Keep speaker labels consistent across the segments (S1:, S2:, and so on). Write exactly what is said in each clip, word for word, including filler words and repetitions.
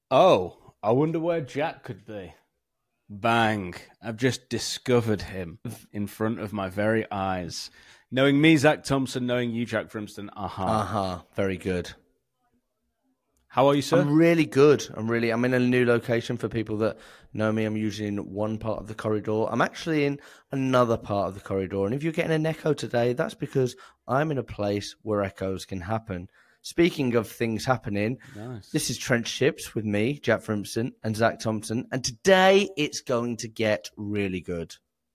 S1: Oh, I wonder where Jack could be. Bang. I've just discovered him in front of my very eyes. Knowing me, Zach Thompson, knowing you, Jack Frimston, aha. Uh-huh.
S2: Uh-huh. Very good.
S1: How are you, sir?
S2: I'm really good. I'm really, I'm in a new location for people that know me. I'm usually in one part of the corridor. I'm actually in another part of the corridor. And if you're getting an echo today, that's because I'm in a place where echoes can happen. Speaking of things happening, nice. This is Trench Ships with me, Jack Frimston, and Zach Thompson. And today it's going to get really good.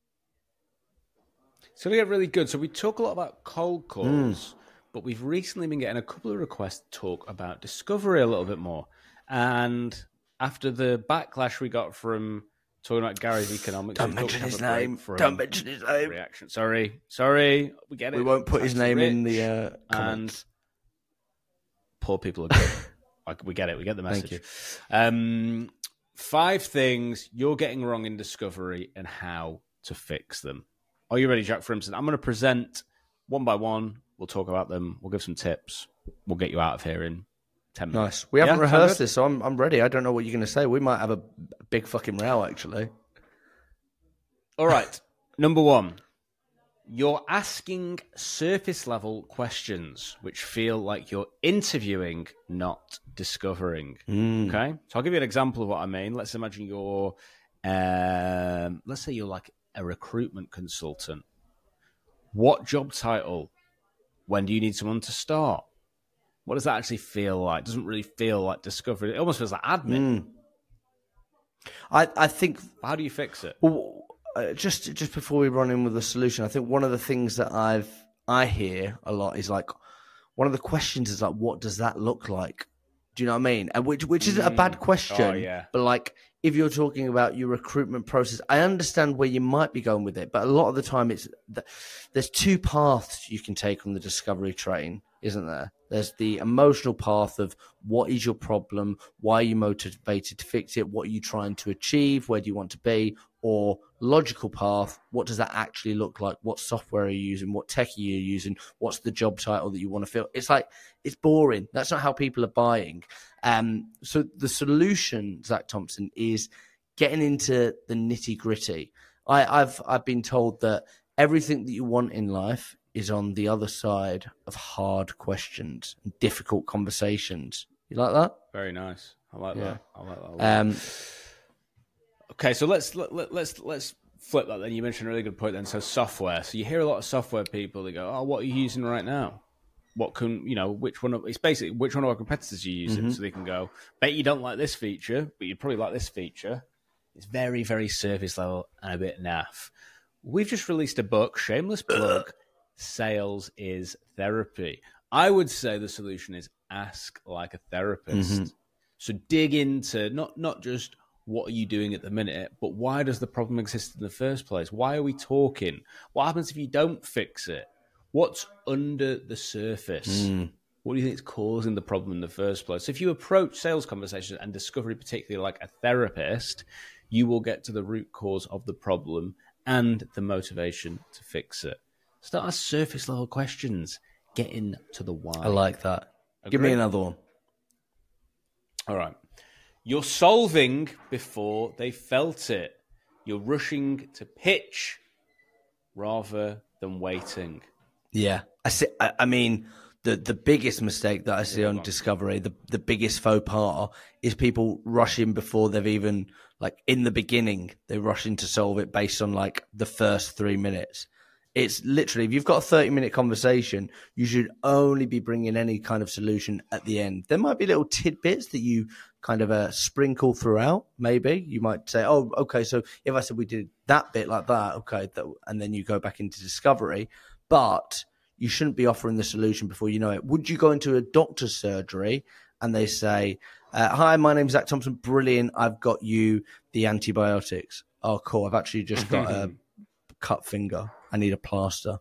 S1: It's going to get really good. So we talk a lot about cold calls, mm. but we've recently been getting a couple of requests to talk about discovery a little bit more. And after the backlash we got from talking about Gary's economics,
S2: don't mention his name. Don't mention his name.
S1: Reaction. Sorry, sorry. We get it.
S2: We won't put
S1: Thanks
S2: his name
S1: Rich.
S2: in the uh, comments.
S1: And poor people are good. Like, we get it. We get the message.
S2: Thank you.
S1: Um, five things you're getting wrong in discovery and how to fix them. Are you ready, Jack Frimston? I'm going to present one by one. We'll talk about them. We'll give some tips. We'll get you out of here in ten minutes.
S2: Nice. We haven't yeah, rehearsed this, so I'm I'm ready. I don't know what you're going to say. We might have a big fucking row, actually.
S1: All right. Number one. You're asking surface-level questions which feel like you're interviewing, not discovering.
S2: Mm.
S1: Okay? So I'll give you an example of what I mean. Let's imagine you're, um, let's say you're like a recruitment consultant. What job title? When do you need someone to start? What does that actually feel like? It doesn't really feel like discovery. It almost feels like admin.
S2: Mm. I, I think...
S1: How do you fix it?
S2: Well, Uh, just just before we run in with the solution, I think one of the things that I've I hear a lot is like one of the questions is like, what does that look like? Do you know what I mean? And which which isn't a bad question,
S1: oh, yeah.
S2: but like if you're talking about your recruitment process, I understand where you might be going with it, but a lot of the time it's there's two paths you can take on the discovery train, isn't there? There's the emotional path of what is your problem, why are you motivated to fix it, what are you trying to achieve, where do you want to be, or logical path, what does that actually look like, what software are you using, what tech are you using, what's the job title that you want to fill. It's like, it's boring. That's not how people are buying. Um, so the solution, Zach Thompson, is getting into the nitty gritty. I, I've I've been told that everything that you want in life is on the other side of hard questions and difficult conversations. You like that?
S1: Very nice. I like
S2: yeah.
S1: that. I like that. I like
S2: um,
S1: that. Okay, so let's let, let, let's let's flip that. Then you mentioned a really good point. Then, so software. So you hear a lot of software people that go, "Oh, what are you using right now? What can you know? Which one? Of, it's basically which one of our competitors are you using?"
S2: Mm-hmm.
S1: So they can go, "Bet you don't like this feature, but you'd probably like this feature." It's very very surface level and a bit naff. We've just released a book, shameless plug. Sales is therapy. I would say the solution is ask like a therapist.
S2: Mm-hmm.
S1: So dig into not not just what are you doing at the minute, but why does the problem exist in the first place? Why are we talking? What happens if you don't fix it? What's under the surface?
S2: Mm.
S1: What do you think is causing the problem in the first place? So if you approach sales conversations and discovery particularly like a therapist, you will get to the root cause of the problem and the motivation to fix it. Start ask surface level questions. Get into the why.
S2: I like that.
S1: Agree?
S2: Give me another one.
S1: All right. You're solving before they felt it. You're rushing to pitch rather than waiting.
S2: Yeah. I see. I, I mean, the, the biggest mistake that I see on Discovery, the, the biggest faux pas is people rushing before they've even, like in the beginning, they're rushing to solve it based on like the first three minutes. It's literally, if you've got a thirty minute conversation, you should only be bringing any kind of solution at the end. There might be little tidbits that you kind of uh, sprinkle throughout. Maybe you might say, oh, okay, so if I said we did that bit like that, okay, that, and then you go back into discovery, but you shouldn't be offering the solution before you know it. Would you go into a doctor's surgery and they say, uh, hi, my name's Zach Thompson. Brilliant. I've got you the antibiotics. Oh, cool. I've actually just got a cut finger. I need a plaster.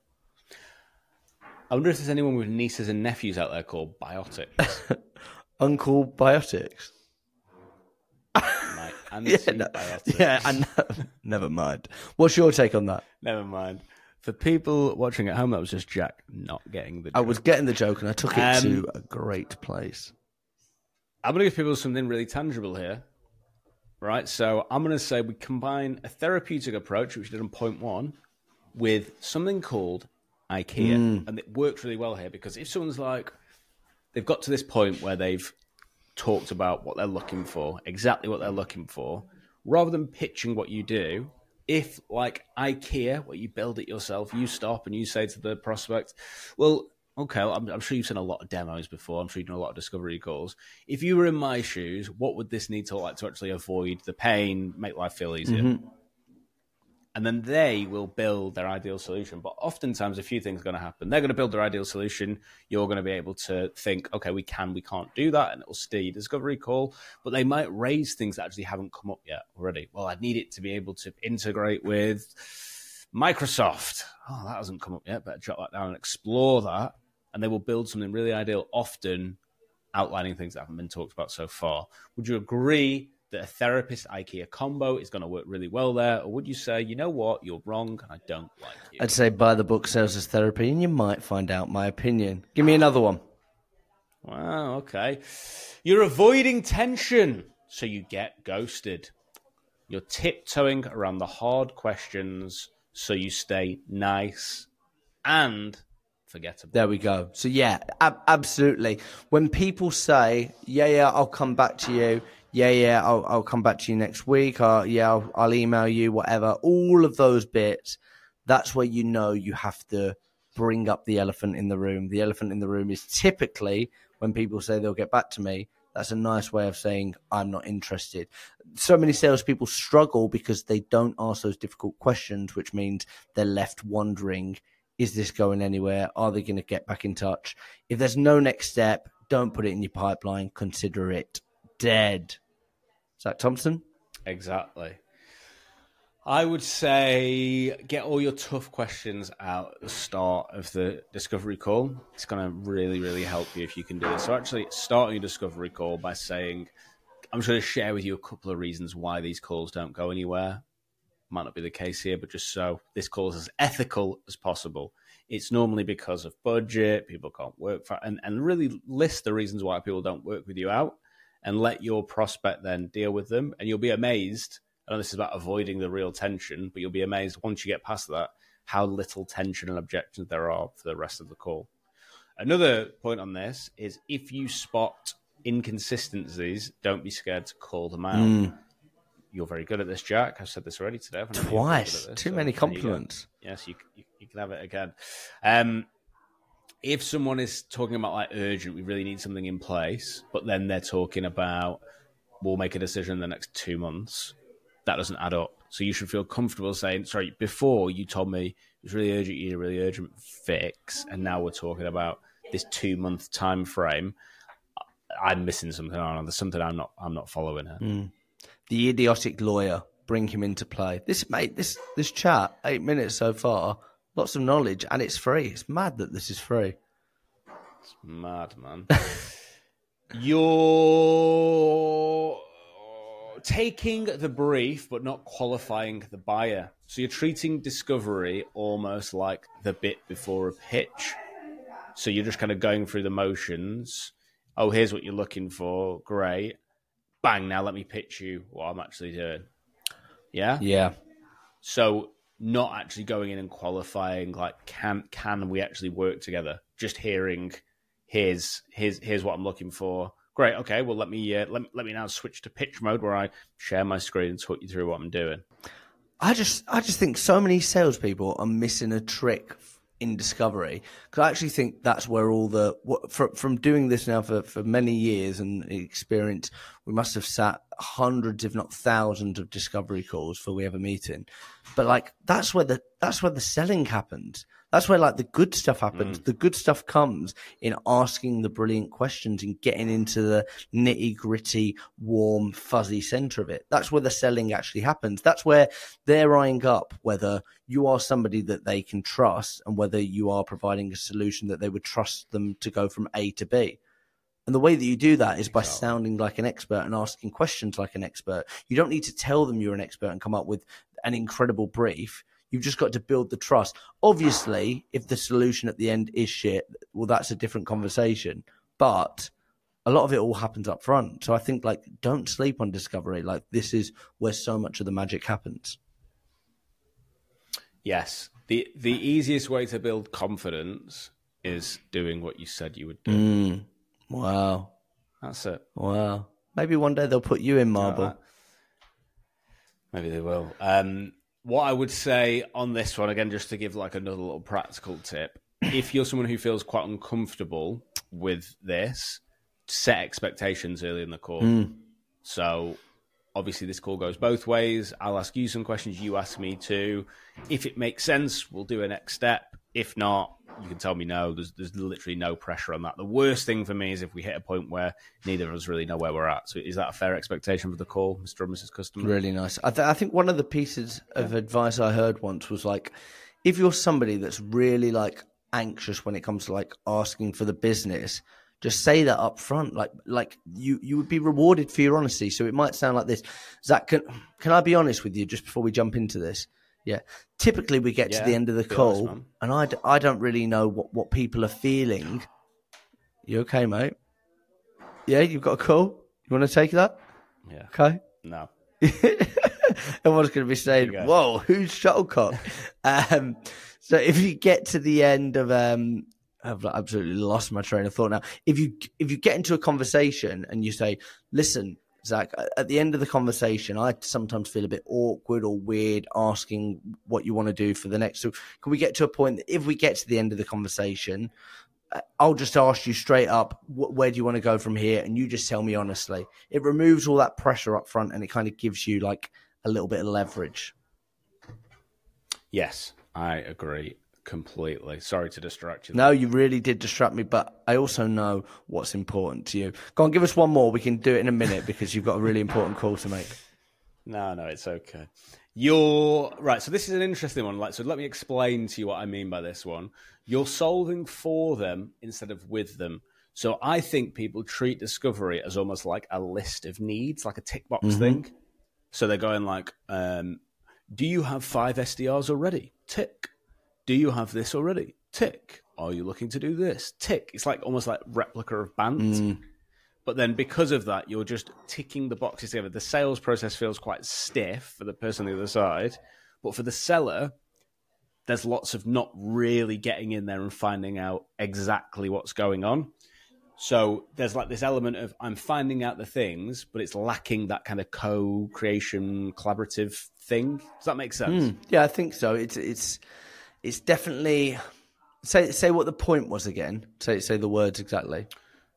S1: I wonder if there's anyone with nieces and nephews out there called Biotics.
S2: Uncle Biotics.
S1: My auntie
S2: yeah, no,
S1: Biotics.
S2: Yeah, I know. Never mind. What's your take on that?
S1: Never mind. For people watching at home, that was just Jack not getting the joke.
S2: I was getting the joke and I took it
S1: um,
S2: to a great place.
S1: I'm going to give people something really tangible here, right? So I'm going to say we combine a therapeutic approach, which we did on point one, with something called IKEA. Mm. And it works really well here because if someone's like, they've got to this point where they've talked about what they're looking for, exactly what they're looking for, rather than pitching what you do, if like IKEA, where you build it yourself, you stop and you say to the prospect, well, okay, I'm, I'm sure you've seen a lot of demos before. I'm sure you've done a lot of discovery calls. If you were in my shoes, what would this need to look like to actually avoid the pain, make life feel easier? Mm-hmm. And then they will build their ideal solution. But oftentimes, a few things are going to happen. They're going to build their ideal solution. You're going to be able to think, okay, we can, we can't do that. And it will steer your discovery call. But they might raise things that actually haven't come up yet already. Well, I need it to be able to integrate with Microsoft. Oh, that hasn't come up yet. Better jot that down and explore that. And they will build something really ideal, often outlining things that haven't been talked about so far. Would you agree that a therapist IKEA combo is going to work really well there? Or would you say, you know what, you're wrong and I don't like you?
S2: I'd say buy the book Sales as Therapy and you might find out my opinion. Give me another one.
S1: Wow, okay. You're avoiding tension, so you get ghosted. You're tiptoeing around the hard questions, so you stay nice and forgettable.
S2: There we go. So yeah, ab- absolutely. When people say, yeah, yeah, I'll come back to you. Yeah, yeah, I'll, I'll come back to you next week. Or, yeah, I'll, I'll email you, whatever. All of those bits, that's where you know you have to bring up the elephant in the room. The elephant in the room is typically when people say they'll get back to me. That's a nice way of saying I'm not interested. So many salespeople struggle because they don't ask those difficult questions, which means they're left wondering, is this going anywhere? Are they going to get back in touch? If there's no next step, don't put it in your pipeline. Consider it dead. Zach Thompson?
S1: Exactly. I would say get all your tough questions out at the start of the discovery call. It's going to really, really help you if you can do this. So actually start your discovery call by saying, I'm just going to share with you a couple of reasons why these calls don't go anywhere. Might not be the case here, but just so this call is as ethical as possible. It's normally because of budget, people can't work for, and, and really list the reasons why people don't work with you out. And let your prospect then deal with them. And you'll be amazed. I know this is about avoiding the real tension, but you'll be amazed once you get past that, how little tension and objections there are for the rest of the call. Another point on this is if you spot inconsistencies, don't be scared to call them out. Mm. You're very good at this, Jack. I've said this already today.
S2: Twice. Too so many compliments.
S1: You yes, you, you, you can have it again. Um, If someone is talking about like urgent, we really need something in place, but then they're talking about we'll make a decision in the next two months, that doesn't add up. So you should feel comfortable saying, sorry, before you told me it was really urgent, you need a really urgent fix, and now we're talking about this two-month time frame. I'm missing something on. There's something I'm not I'm not following here.
S2: Mm. The idiotic lawyer, bring him into play. This mate, this this chat, eight minutes so far. Lots of knowledge, and it's free. It's mad that this is free.
S1: It's mad, man. You're taking the brief, but not qualifying the buyer. So you're treating discovery almost like the bit before a pitch. So you're just kind of going through the motions. Oh, here's what you're looking for. Great. Bang, now let me pitch you what I'm actually doing. Yeah?
S2: Yeah.
S1: So not actually going in and qualifying, like, can can we actually work together? Just hearing, here's here's here's what I'm looking for. Great, okay. Well, let me uh, let let me now switch to pitch mode where I share my screen and talk you through what I'm doing.
S2: I just I just think so many salespeople are missing a trick in discovery, because I actually think that's where all the from from doing this now for for many years and experience, we must have sat hundreds, if not thousands, of discovery calls before we have a meeting. But like that's where the that's where the selling happens. That's where like the good stuff happens. Mm. The good stuff comes in asking the brilliant questions and getting into the nitty gritty, warm, fuzzy center of it. That's where the selling actually happens. That's where they're eyeing up whether you are somebody that they can trust and whether you are providing a solution that they would trust them to go from A to B. And the way that you do that is by sounding like an expert and asking questions like an expert. You don't need to tell them you're an expert and come up with an incredible brief. You've just got to build the trust. Obviously, if the solution at the end is shit, well, that's a different conversation. But a lot of it all happens up front. So I think, like, don't sleep on discovery. Like, this is where so much of the magic happens.
S1: Yes. The the easiest way to build confidence is doing what you said you would do.
S2: Mm. Wow.
S1: That's it.
S2: Wow. Maybe one day they'll put you in Marble.
S1: Uh, maybe they will. Um, what I would say on this one, again, just to give like another little practical tip, if you're someone who feels quite uncomfortable with this, set expectations early in the call.
S2: Mm.
S1: So obviously this call goes both ways. I'll ask you some questions, you ask me too. If it makes sense, we'll do a next step. If not, you can tell me no. There's there's literally no pressure on that. The worst thing for me is if we hit a point where neither of us really know where we're at. So is that a fair expectation for the call, Mister or Missus Customer?
S2: Really nice. I, th- I think one of the pieces of yeah. advice I heard once was like, if you're somebody that's really like anxious when it comes to like asking for the business, just say that up front. Like, like you, you would be rewarded for your honesty. So it might sound like this. Zach, can, can I be honest with you just before we jump into this? Yeah. Typically we get yeah, to the end of the call honest, and I, d- I don't really know what, what people are feeling. You okay, mate? Yeah, you've got a call? You want to take that?
S1: Yeah.
S2: Okay.
S1: No.
S2: Everyone's going to be saying, whoa, who's Shuttlecock? um, so if you get to the end of, um, I've absolutely lost my train of thought now. If you, if you get into a conversation and you say, listen, Zach, at the end of the conversation, I sometimes feel a bit awkward or weird asking what you want to do for the next. So can we get to a point that if we get to the end of the conversation, I'll just ask you straight up, where do you want to go from here? And you just tell me honestly. It removes all that pressure up front and it kind of gives you like a little bit of leverage.
S1: Yes, I agree. Completely. Sorry to distract you.
S2: No, you really did distract me, but I also know what's important to you. Go on, give us one more. We can do it in a minute because you've got a really important call to make.
S1: No, no, it's okay. You're right. So this is an interesting one. Like, so let me explain to you what I mean by this one. You're solving for them instead of with them. So I think people treat discovery as almost like a list of needs, like a tick box mm-hmm. thing. So they're going like, um, do you have five S D Rs already? Tick. Do you have this already? Tick. Are you looking to do this? Tick. It's like almost like replica of Bant. Mm. But then because of that, you're just ticking the boxes together. The sales process feels quite stiff for the person on the other side. But for the seller, there's lots of not really getting in there and finding out exactly what's going on. So there's like this element of I'm finding out the things, but it's lacking that kind of co-creation, collaborative thing. Does that make sense?
S2: Mm. Yeah, I think so. It's it's... It's definitely say say what the point was again. Say say the words exactly.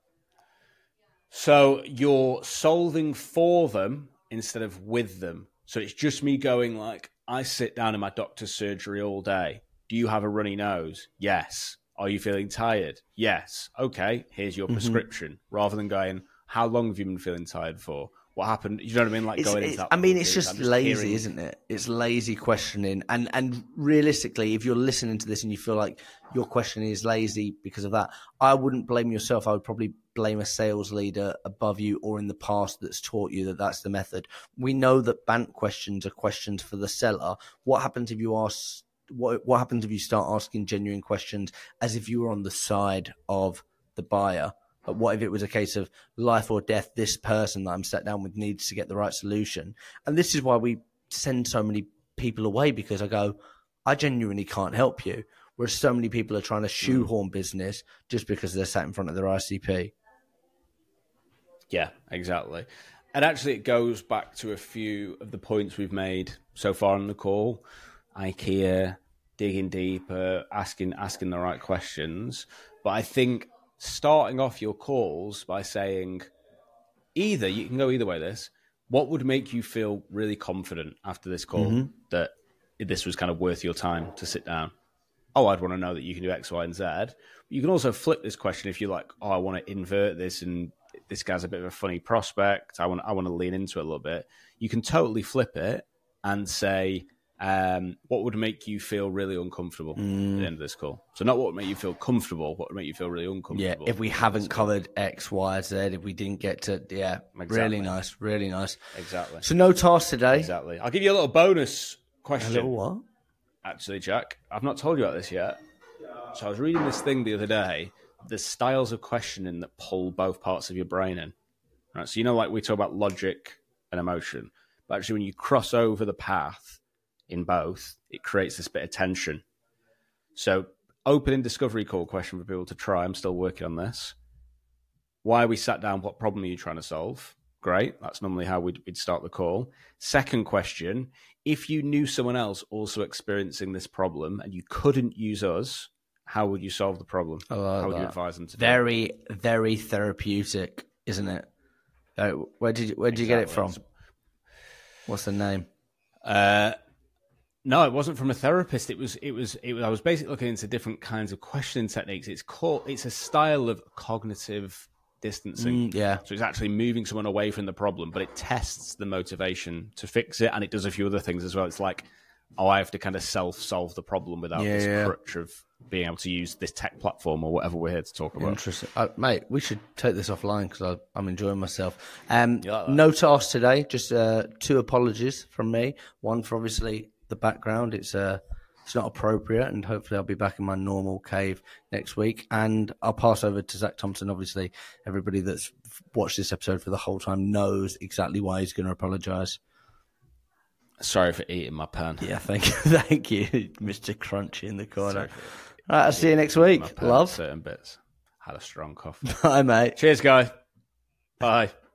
S1: So you're solving for them instead of with them. So it's just me going like, I sit down in my doctor's surgery all day. Do you have a runny nose? Yes. Are you feeling tired? Yes. Okay, here's your mm-hmm. prescription. Rather than going, how long have you been feeling tired for? What happened? You know what I mean? Like
S2: it's,
S1: going
S2: it's,
S1: into that.
S2: I mean, it's just, just lazy,
S1: hearing...
S2: isn't it? It's lazy questioning. And and realistically, if you're listening to this and you feel like your questioning is lazy because of that, I wouldn't blame yourself. I would probably blame a sales leader above you or in the past that's taught you that that's the method. We know that Bant questions are questions for the seller. What happens if you ask? What what happens if you start asking genuine questions as if you were on the side of the buyer? But what if it was a case of life or death, this person that I'm sat down with needs to get the right solution? And this is why we send so many people away, because I go, I genuinely can't help you. Whereas so many people are trying to shoehorn business just because they're sat in front of their I C P.
S1: Yeah, exactly. And actually it goes back to a few of the points we've made so far on the call. IKEA, digging deeper, asking asking the right questions. But I think starting off your calls by saying either, you can go either way this, what would make you feel really confident after this call mm-hmm. that this was kind of worth your time to sit down? Oh, I'd want to know that you can do X, Y, and Z. You can also flip this question if you're like, oh, I want to invert this and this guy's a bit of a funny prospect. I want, I want to lean into it a little bit. You can totally flip it and say, Um, what would make you feel really uncomfortable mm. at the end of this call? So not what would make you feel comfortable, what would make you feel really uncomfortable.
S2: Yeah, if we haven't covered X, Y, Z, if we didn't get to, yeah, exactly. Really nice, really nice.
S1: Exactly.
S2: So no task today.
S1: Exactly. I'll give you a little bonus question.
S2: A little what?
S1: Actually, Jack, I've not told you about this yet. So I was reading this thing the other day. there's styles of questioning that pull both parts of your brain in. Right? So, you know, like we talk about logic and emotion, but actually when you cross over the path in both, it creates this bit of tension. So, opening discovery call question for people to try. I'm still working on this. Why we sat down, what problem are you trying to solve? Great. That's normally how we'd, we'd start the call. Second question, if you knew someone else also experiencing this problem and you couldn't use us, how would you solve the problem?
S2: I like
S1: how would
S2: that.
S1: you advise them to
S2: very,
S1: do it?
S2: Very therapeutic, isn't it? Uh, where did you, where did exactly. you get it from? What's the name?
S1: Uh, no, it wasn't from a therapist. It was, it was, it was, I was basically looking into different kinds of questioning techniques. It's called, it's a style of cognitive distancing.
S2: Mm, yeah.
S1: So it's actually moving someone away from the problem, but it tests the motivation to fix it. And it does a few other things as well. It's like, oh, I have to kind of self-solve the problem without
S2: yeah,
S1: this
S2: yeah.
S1: crutch of being able to use this tech platform or whatever we're here to talk about.
S2: Interesting. Uh, mate, we should take this offline because I'm enjoying myself. Um,
S1: like
S2: no task today, just uh, two apologies from me. One for obviously the background. It's uh, it's not appropriate, and hopefully I'll be back in my normal cave next week. And I'll pass over to Zach Thompson. Obviously, everybody that's watched this episode for the whole time knows exactly why he's going to apologise.
S1: Sorry for eating my pen.
S2: Yeah, thank you, thank you, Mister Crunchy in the corner. All right, I'll see you next week. Love.
S1: Certain bits. Had a strong cough.
S2: Bye, mate.
S1: Cheers, guys. Bye.